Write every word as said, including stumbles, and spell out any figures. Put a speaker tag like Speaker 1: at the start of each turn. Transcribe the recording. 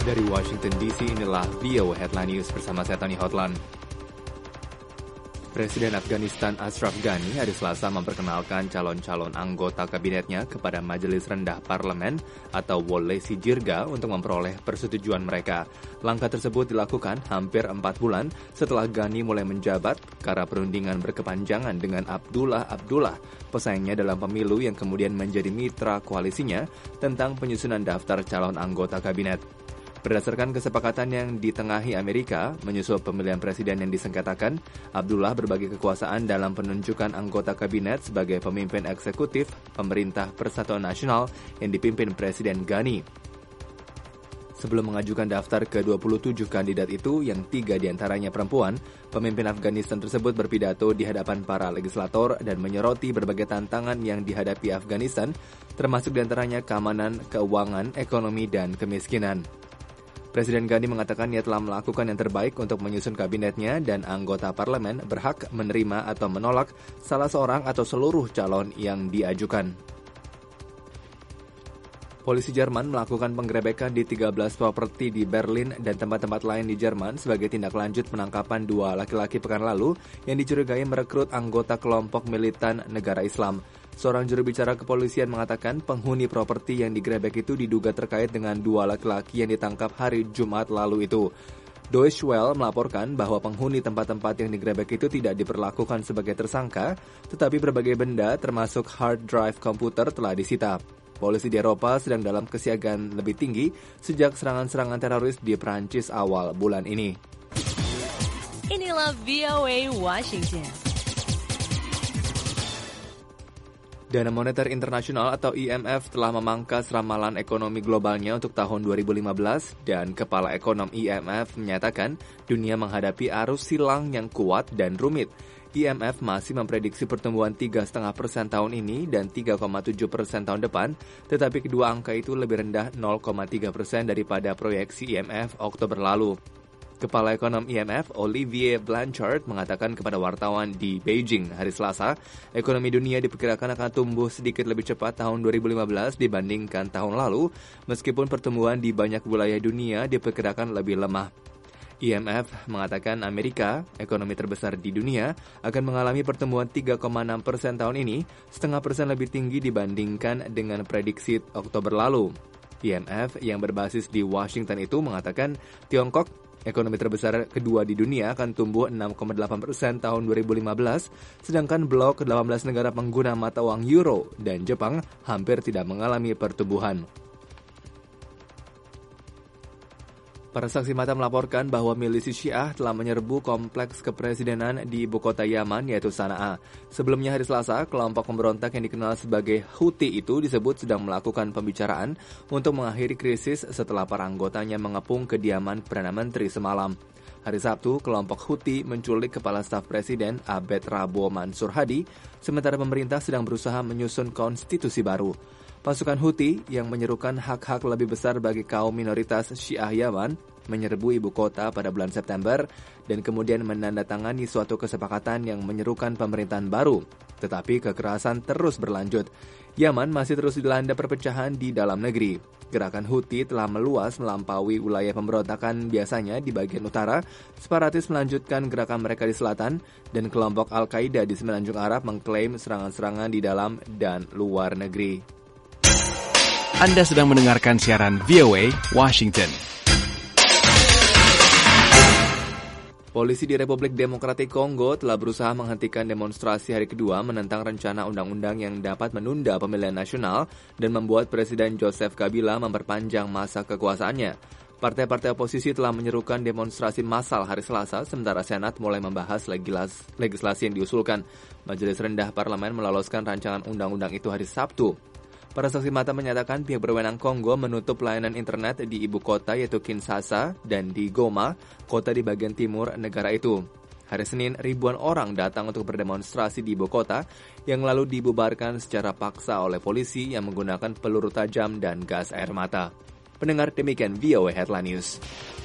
Speaker 1: Dari Washington D C, inilah V O A Headline News bersama saya Tony Hotlan. Presiden Afghanistan Ashraf Ghani hari Selasa memperkenalkan calon-calon anggota kabinetnya kepada Majelis Rendah Parlemen atau Wolesi Jirga untuk memperoleh persetujuan mereka. Langkah tersebut dilakukan hampir empat bulan setelah Ghani mulai menjabat karena perundingan berkepanjangan dengan Abdullah Abdullah, pesaingnya dalam pemilu yang kemudian menjadi mitra koalisinya tentang penyusunan daftar calon anggota kabinet. Berdasarkan kesepakatan yang ditengahi Amerika, menyusul pemilihan presiden yang disengketakan, Abdullah berbagi kekuasaan dalam penunjukan anggota kabinet sebagai pemimpin eksekutif Pemerintah Persatuan Nasional yang dipimpin Presiden Ghani. Sebelum mengajukan daftar ke dua puluh tujuh kandidat itu, yang tiga diantaranya perempuan, pemimpin Afghanistan tersebut berpidato di hadapan para legislator dan menyoroti berbagai tantangan yang dihadapi Afghanistan, termasuk diantaranya keamanan, keuangan, ekonomi, dan kemiskinan. Presiden Ghani mengatakan ia telah melakukan yang terbaik untuk menyusun kabinetnya dan anggota parlemen berhak menerima atau menolak salah seorang atau seluruh calon yang diajukan. Polisi Jerman melakukan penggerebekan di tiga belas properti di Berlin dan tempat-tempat lain di Jerman sebagai tindak lanjut penangkapan dua laki-laki pekan lalu yang dicurigai merekrut anggota kelompok militan negara Islam. Seorang juru bicara kepolisian mengatakan penghuni properti yang digerebek itu diduga terkait dengan dua laki-laki yang ditangkap hari Jumat lalu itu. Deutsche Welle melaporkan bahwa penghuni tempat-tempat yang digerebek itu tidak diperlakukan sebagai tersangka, tetapi berbagai benda termasuk hard drive komputer telah disita. Polisi di Eropa sedang dalam kesiagaan lebih tinggi sejak serangan-serangan teroris di Prancis awal bulan ini.
Speaker 2: Inilah V O A Washington.
Speaker 1: Dana Moneter Internasional atau I M F telah memangkas ramalan ekonomi globalnya untuk tahun dua ribu lima belas dan Kepala Ekonom I M F menyatakan dunia menghadapi arus silang yang kuat dan rumit. I M F masih memprediksi pertumbuhan tiga koma lima persen tahun ini dan tiga koma tujuh persen tahun depan, tetapi kedua angka itu lebih rendah nol koma tiga persen daripada proyeksi I M F Oktober lalu. Kepala Ekonom I M F Olivier Blanchard mengatakan kepada wartawan di Beijing hari Selasa, ekonomi dunia diperkirakan akan tumbuh sedikit lebih cepat tahun dua ribu lima belas dibandingkan tahun lalu, meskipun pertumbuhan di banyak wilayah dunia diperkirakan lebih lemah. I M F mengatakan Amerika, ekonomi terbesar di dunia, akan mengalami pertumbuhan tiga koma enam persen tahun ini, setengah persen lebih tinggi dibandingkan dengan prediksi Oktober lalu. I M F yang berbasis di Washington itu mengatakan Tiongkok, ekonomi terbesar kedua di dunia, akan tumbuh enam koma delapan persen tahun dua ribu lima belas, sedangkan blok delapan belas negara pengguna mata uang euro dan Jepang hampir tidak mengalami pertumbuhan. Para saksi mata melaporkan bahwa milisi Syiah telah menyerbu kompleks kepresidenan di ibu kota Yaman, yaitu Sana'a. Sebelumnya hari Selasa, kelompok pemberontak yang dikenal sebagai Houthi itu disebut sedang melakukan pembicaraan untuk mengakhiri krisis setelah para anggotanya mengepung kediaman Perdana Menteri semalam. Hari Sabtu, kelompok Houthi menculik Kepala Staf Presiden Abed Rabo Mansur Hadi, sementara pemerintah sedang berusaha menyusun konstitusi baru. Pasukan Houthi yang menyerukan hak-hak lebih besar bagi kaum minoritas Syiah Yaman menyerbu ibu kota pada bulan September dan kemudian menandatangani suatu kesepakatan yang menyerukan pemerintahan baru. Tetapi kekerasan terus berlanjut. Yaman masih terus dilanda perpecahan di dalam negeri. Gerakan Houthi telah meluas melampaui wilayah pemberontakan biasanya di bagian utara, separatis melanjutkan gerakan mereka di selatan, dan kelompok Al-Qaeda di Semenanjung Arab mengklaim serangan-serangan di dalam dan luar negeri.
Speaker 3: Anda sedang mendengarkan siaran V O A Washington.
Speaker 1: Polisi di Republik Demokratik Kongo telah berusaha menghentikan demonstrasi hari kedua menentang rencana undang-undang yang dapat menunda pemilihan nasional dan membuat Presiden Joseph Kabila memperpanjang masa kekuasaannya. Partai-partai oposisi telah menyerukan demonstrasi massal hari Selasa, sementara Senat mulai membahas legis- legislasi yang diusulkan. Majelis Rendah Parlemen meloloskan rancangan undang-undang itu hari Sabtu. Para saksi mata menyatakan pihak berwenang Kongo menutup layanan internet di ibu kota yaitu Kinshasa dan di Goma, kota di bagian timur negara itu. Hari Senin, ribuan orang datang untuk berdemonstrasi di ibu kota yang lalu dibubarkan secara paksa oleh polisi yang menggunakan peluru tajam dan gas air mata. Pendengar, demikian V O A Headline News.